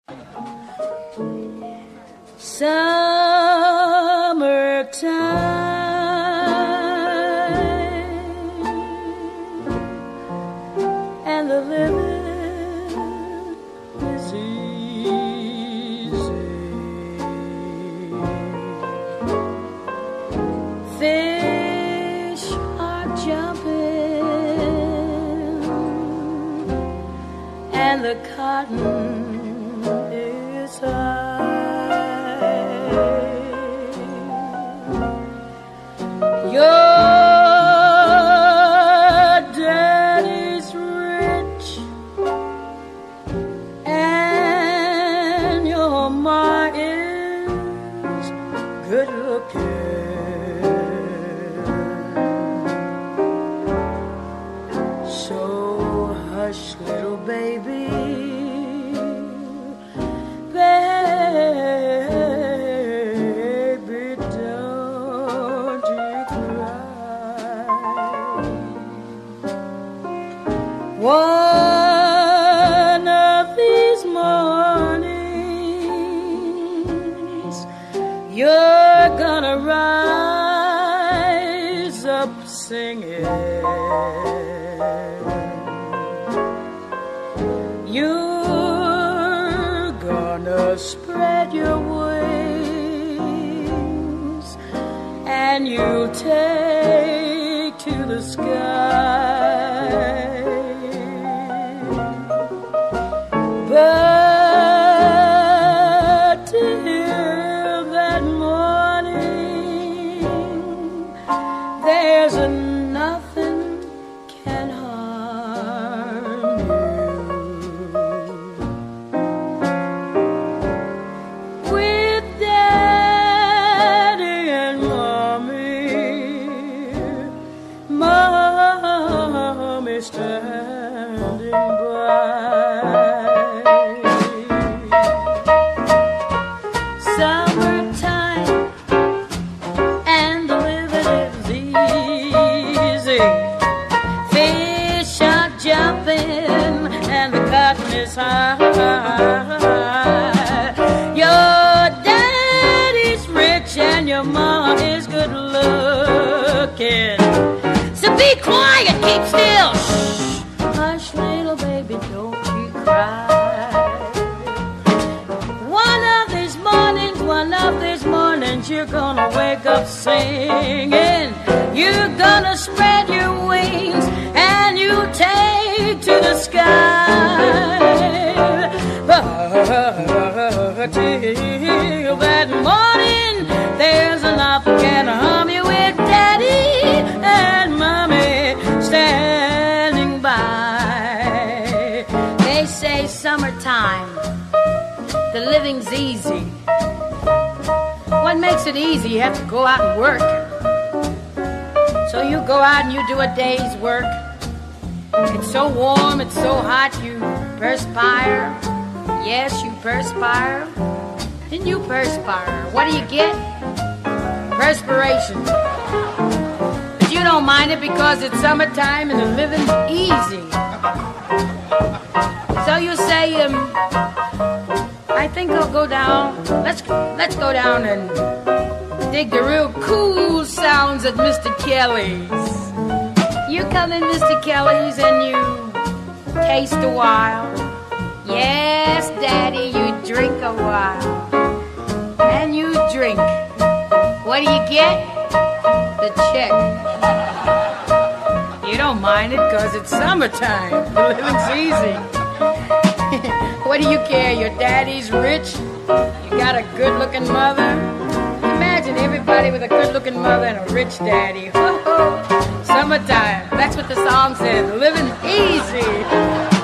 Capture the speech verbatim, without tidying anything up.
and the living is easy. Fish are jumping and the cotton is high. Your daddy's rich and your ma is good looking. So hush, little baby, baby, don't you cry. One of these mornings you're gonna rise up singing. You're gonna spread your wings and you'll take to the sky. But till that morning, there's nothing can harm you. With Daddy and Mommy, Mommy standing by. Summertime and the living is easy. Fish are jumping and the cotton is high. Your daddy's rich and your mama is good looking. So be quiet, keep still. Shh. Hush, little baby, don't you cry. One of these mornings, one of these mornings, you're gonna wake up singing. You're gonna spread your wings and you take to the sky. But till that morning, there's nothing can harm you with Daddy and Mommy standing by. They say summertime, the living's easy. What makes it easy? You have to go out and work. So you go out and you do a day's work. It's so warm, it's so hot, you perspire. Yes, you perspire. Then you perspire. What do you get? Perspiration. But you don't mind it because it's summertime and the living's easy. So you say, um, I think I'll go down. Let's let's go down and dig the real cool sounds at Mister Kelly's. You come in Mister Kelly's and you taste a while. Yes, Daddy, you drink a while. And you drink. What do you get? The check. You don't mind it because it's summertime. The living's easy. What do you care? Your daddy's rich. You got a good-looking mother. Imagine everybody with a good-looking mother and a rich daddy. Summertime. That's what the song says. Living easy.